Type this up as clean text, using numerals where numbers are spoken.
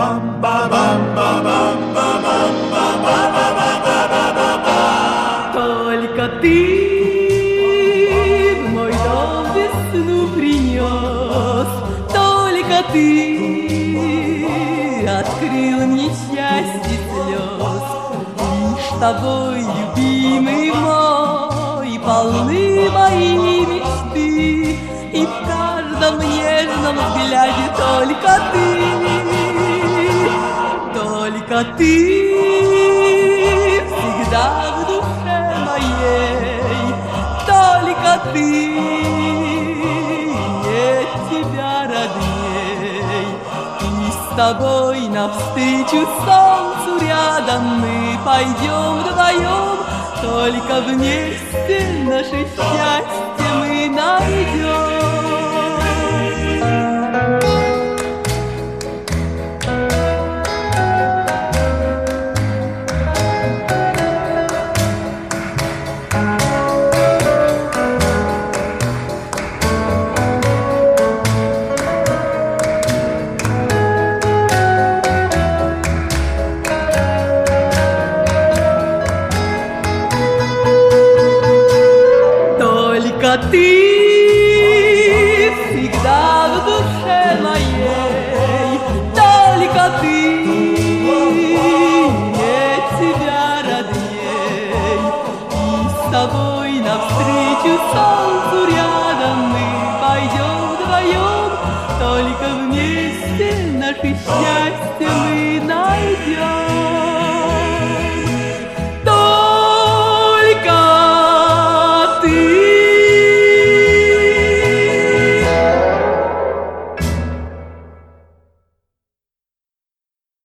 Только ты в мой дом весну принес, только ты открыл мне счастье слез. Лишь тобой, любимый мой, полны мои мечты, и в каждом нежном взгляде только ты всегда в душе моей, только ты, нет тебя родней. И с тобой навстречу солнцу рядом мы пойдем вдвоем, только вместе наше счастье мы найдем. Только ты всегда в душе моей, только ты, нет тебя родней. И с тобой навстречу солнцу рядом мы пойдем вдвоем, только вместе наше счастье